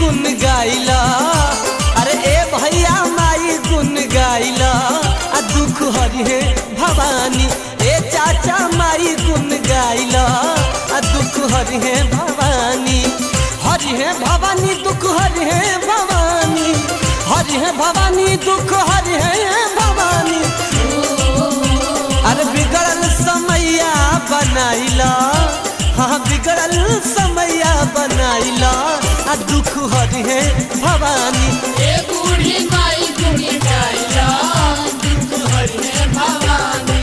गुन गाइला। अरे ए भैया माई गुन गाइला आ दुख हरि है भवानी। ए चाचा माई गुन गाइला आ दुख हरि है भवानी। हरि है भवानी दुख हरि है भवानी। हरि है भवानी दुख हरि है भवानी। अरे बिगड़ल समैया बनाइला। हाँ बिगड़ल समैया बनाइला आ दुख हरि है भवानी। ए बूढ़ी माई गुन गाइला दुख हरि है भवानी।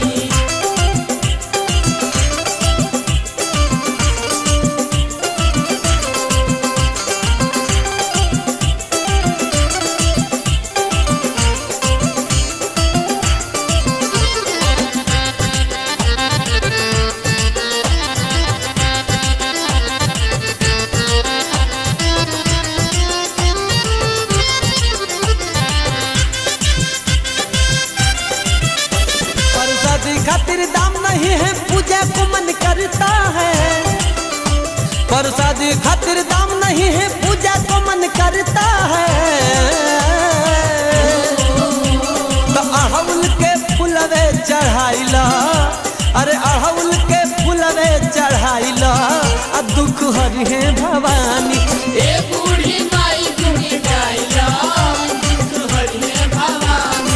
खातिर दाम नहीं है पूजा को मन करता है। प्रसाद खातिर दाम नहीं है पूजा को मन करता है। तो अड़हुल के फूलवे चढ़ाइला। अरे अड़हुल के फूलवे चढ़ाइला आ दुख हरि है भवानी। ए बूढ़ी माई गुन गाइला दुख हरि है भवानी।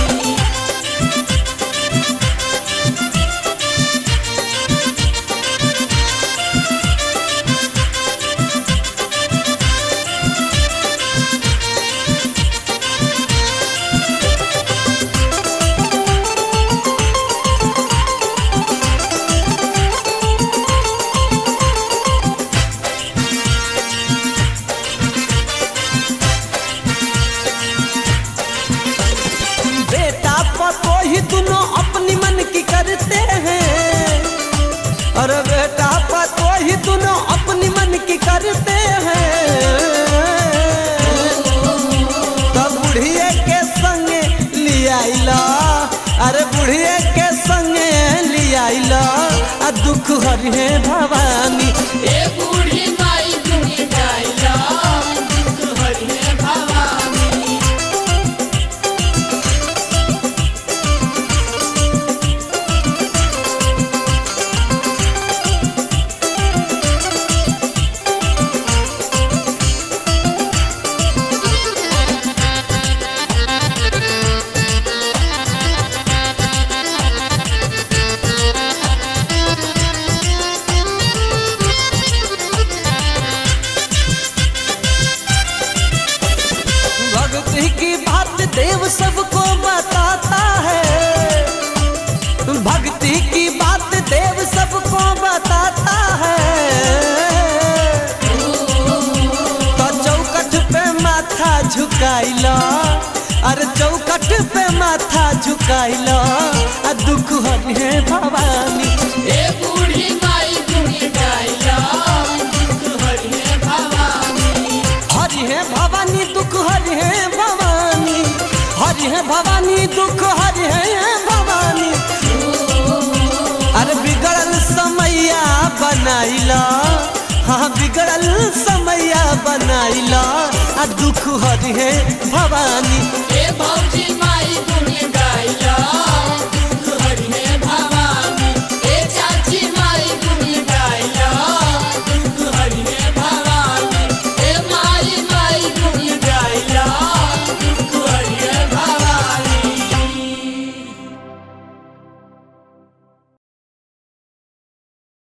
तो ही दोनों अपनी मन की करते हैं। अरे बेटा तो ही दोनों अपनी मन की करते हैं। तब बुढ़िए के संगे लियाइला। अरे बुढ़िए के संगे लियाइला आ दुख हरि है भवानी। ए बूढ़ी माई गुन गाइला दुख हरि है भवानी। भक्ति की बात देव सबको बताता है। भक्ति की बात देव सबको बताता है। तो चौकट पे माथा झुकाइला। अरे चौकट पे माथा झुकाइला आ दुख हरि है भवानी। ए बूढ़ी माई गुन गाइला दुख हरि है भवानी। हरि है भवानी दुख हरि है भवानी। हरि है भवानी दुख हरि है भवानी। अरे बिगड़ल समैया बनाइला। हाँ बिगड़ल समैया बनाइला आ दुख हरि है भवानी। ए भौजी माई